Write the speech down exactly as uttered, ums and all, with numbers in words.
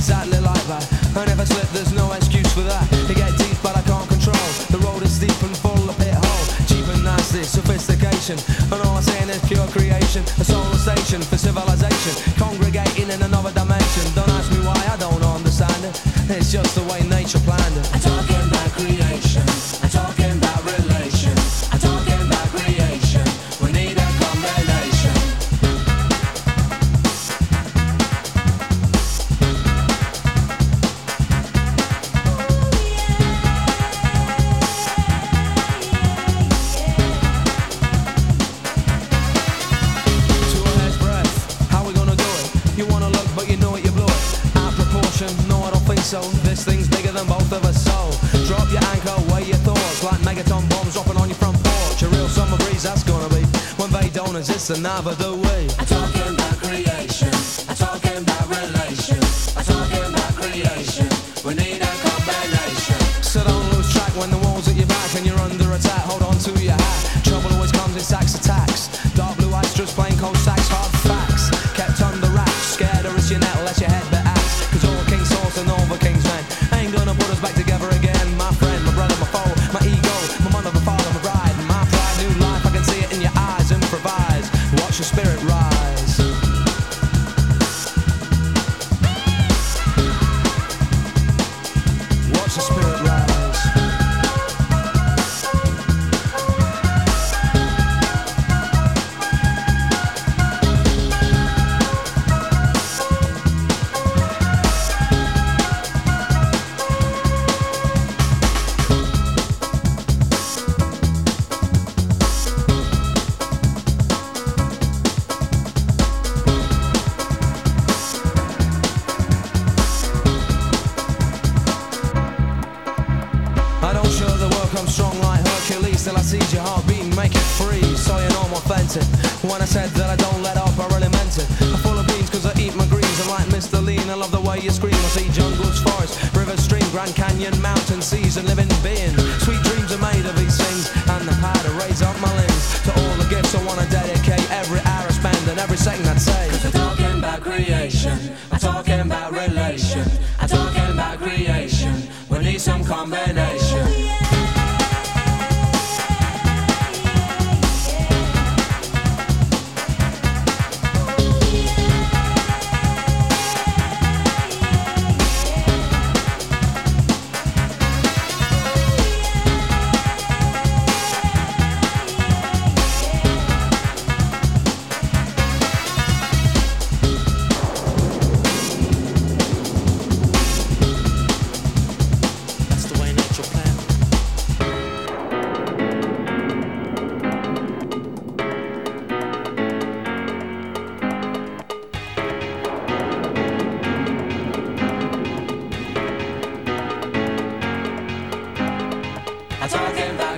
exactly like that. I never slip, there's no excuse for that. You get deep but I can't control. The road is steep and full of pit hole. Cheap and nasty, sophistication. And all I'm saying is pure creation. A solar station for civilization. Congregating in another dimension. Don't ask me why, I don't understand it. It's just the way nature planned it. I'm talking about creation. I'm talking about relation. I'm talking about creation. We need a combination. To a hair's breadth, how we gonna do it? You wanna look but you know it, you blow it. Out of proportion, no I don't think so. This thing's bigger than both of us, so drop your anchor, weigh your thoughts. Like megaton bombs dropping on your front porch. A real summer breeze that's gonna be when they don't exist and neither do we. I'm talking about creation. I'm talking about relation. I'm talking about creation. We need a combination. So don't lose track when the wall's at your back and you're under attack. Hold on to your hat. Trouble always comes in sacks attacks. Dark blue eyes, just plain cold sacks, hard facts. Kept under wraps, scared or risk your net, let your head but axe. Cause all king's horse and all the king's men ain't gonna put us back together again. My friend, my brother, my foe, my ego, my mother, my father, my bride, my pride, new life, I can see it in your eyes. Improvise, watch your spirit rise. Watch your spirit rise. I don't show the work, I'm strong like Hercules. Till I seize your heart beating, make it free. So you know I'm authentic. When I said that I don't let up, I really meant it. I'm full of beans cause I eat my greens. I'm like Mister Lean, I love the way you scream. I see jungles, forests, rivers, stream, Grand Canyon, mountain, seas and living beings. Sweet dreams are made of these things. And the power to raise up my limbs. To all the gifts I wanna dedicate. Every hour I spend and every second I'd say. Cause I'm talking about creation. I'm talking about relation. I'm talking about creation. We need some combination. That's the way nature planned it. I'm talking about